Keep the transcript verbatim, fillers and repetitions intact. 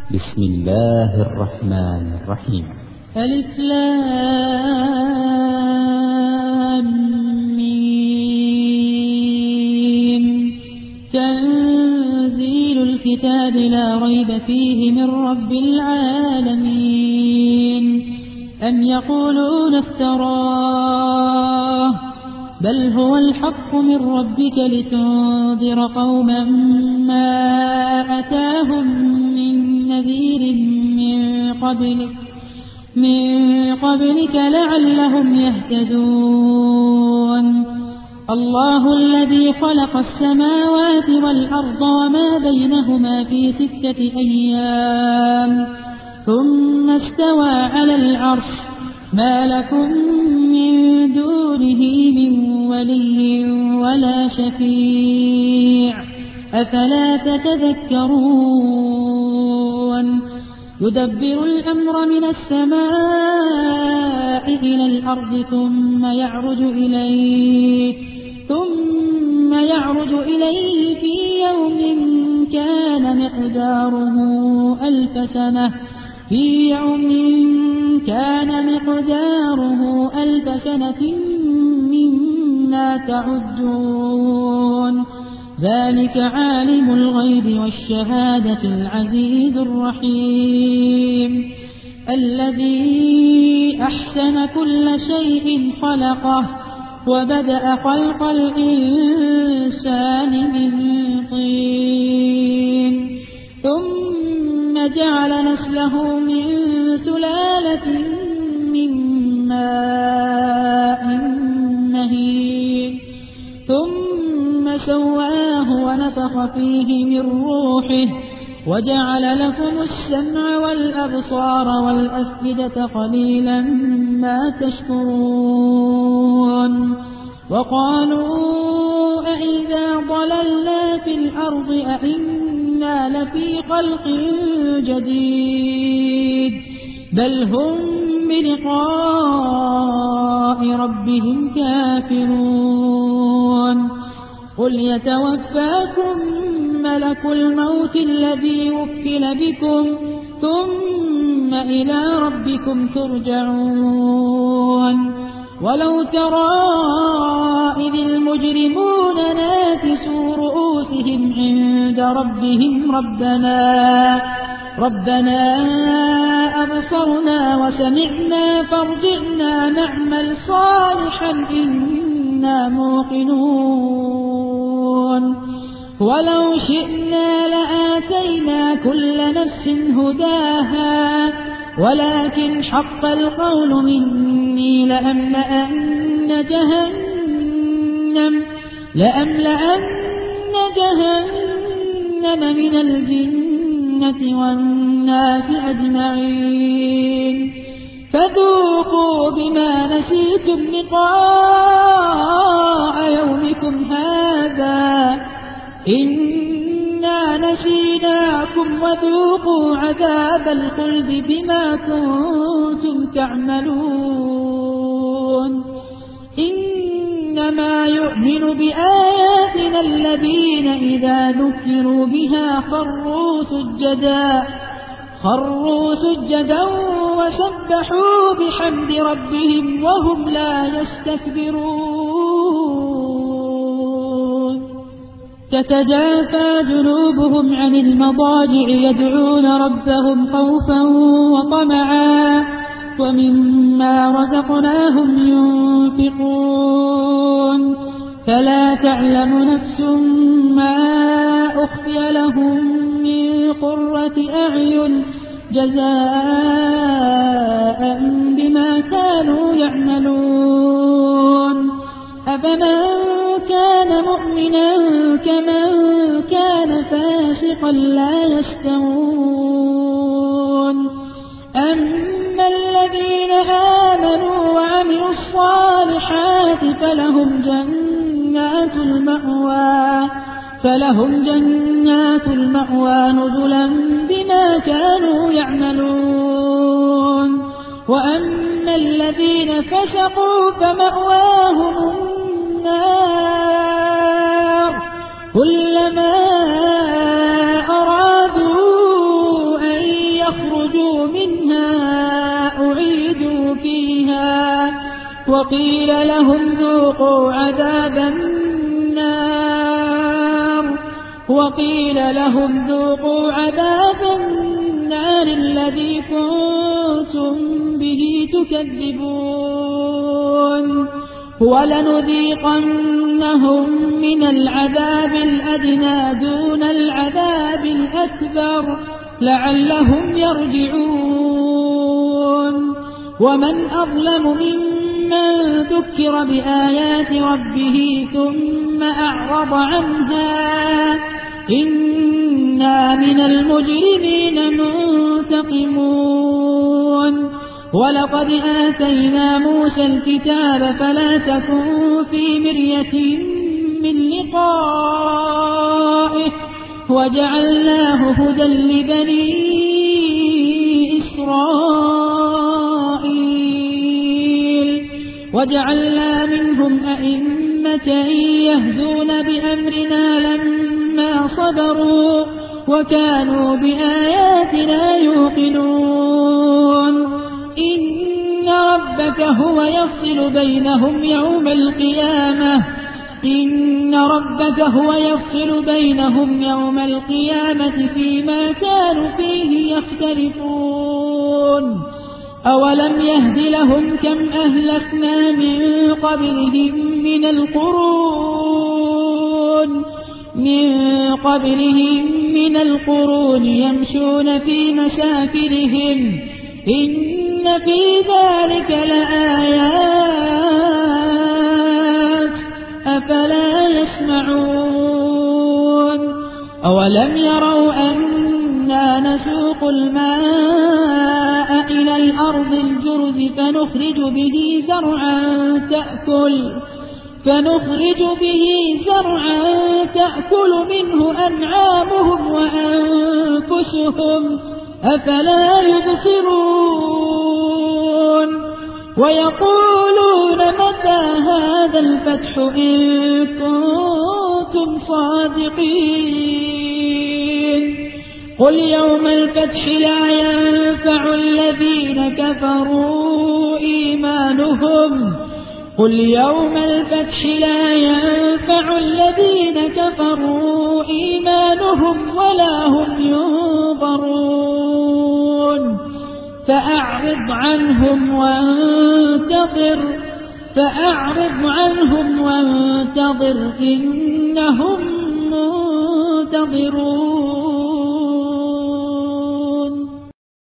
بسم الله الرحمن الرحيم. ألف لام ميم. تنزيل الكتاب لا ريب فيه من رب العالمين. أم يقولون افتراه بل هو الحق من ربك لتنذر قوما ما أتاهم من نذير من قبلك من قبلك لعلهم يهتدون. الله الذي خلق السماوات والأرض وما بينهما في ستة أيام ثم استوى على العرش ما لكم من دونه من ولي ولا شفيع أفلا تتذكرون. يدبر الأمر من السماء إلى الأرض ثم يعرج إليه ثم يعرج إليه في يوم كان مقداره ألف سنة في يوم كان مقداره ألف سنة مما تعدون. ذلك عالم الغيب والشهادة العزيز الرحيم الذي أحسن كل شيء خلقه وبدأ خلق الإنسان من طين ثم جعل نسله من سلالة من ماء مهين ثم سواه ونفخ فيه من روحه وجعل لكم السمع والأبصار والأفئدة قليلا ما تشكرون. وقالوا أإذا ضللنا في الأرض أإنا لفي خلق جديد بل هم بلقاء ربهم كافرون. قل يتوفاكم ملك الموت الذي وكل بكم ثم إلى ربكم ترجعون. ولو ترى إذ المجرمون ناكسوا رؤوسهم عند ربهم ربنا ربنا أبصرنا وسمعنا فارجعنا نعمل صالحا إنا موقنون. ولو شئنا لآتينا كل نفس هداها ولكن حق القول مني لأملأن جهنم لأملأن جهنم من الجنة والناس أجمعين. فذوقوا بما نسيتم لقاء يومكم هذا إنا نسيناكم وذوقوا عذاب الخلد بما كنتم تعملون. إنما يؤمن بآياتنا الذين إذا ذكروا بها خروا سجدا خروا سجدا وسبحوا بحمد ربهم وهم لا يستكبرون. تتجافى جنوبهم عن المضاجع يدعون ربهم خوفا وطمعا ومما رزقناهم ينفقون. فلا تعلم نفس ما أخفي لهم من قرة أعين جزاء بما كانوا يعملون. أفمن كان مؤمنا كمن كان فاسقا لا يستوون. أما الذين آمنوا وعملوا الصالحات فلهم جنات المأوى فلهم جنات المأوى نزلا بما كانوا يعملون. وأما الذين فسقوا فمأواهم النار كلما أرادوا أن اخرجوا منها أعيدوا فيها وقيل لهم ذوقوا عذاب النار وقيل لهم ذوقوا عذاب النار الذي كنتم به تكذبون ولنذيقنهم من العذاب الأدنى دون العذاب الأكبر لعلهم يرجعون ومن أظلم ممن ذكر بآيات ربه ثم أعرض عنها إنا من المجرمين منتقمون ولقد آتينا موسى الكتاب فلا تكن في مرية من لقائه وجعلناه هدى لبني إسرائيل وجعلنا منهم أئمة يهدون بأمرنا لما صبروا وكانوا بآياتنا يوقنون إن ربك هو يفصل بينهم يوم القيامة إن ربك هو يفصل بينهم يوم القيامة فيما كانوا فيه يختلفون أولم يهد لهم كم أهلكنا من قبلهم من القرون من قبلهم من القرون يمشون في مساكنهم إن في ذلك لآيات أفلا يسمعون أولم يروا أنا نسوق الماء إلى الأرض الجرز فنخرج به زرعا تأكل فنخرج به زرعا تأكل منه أنعامهم وأنفسهم أفلا يبصرون ويقولون متى هذا الفتح إن كنتم صادقين قل يوم الفتح لا ينفع الذين كفروا إيمانهم قل يوم الفتح لا ينفع الذين كفروا إيمانهم ولا هم ينظرون فأعرض عنهم وانتظر فأعرض عنهم وانتظر إنهم منتظرون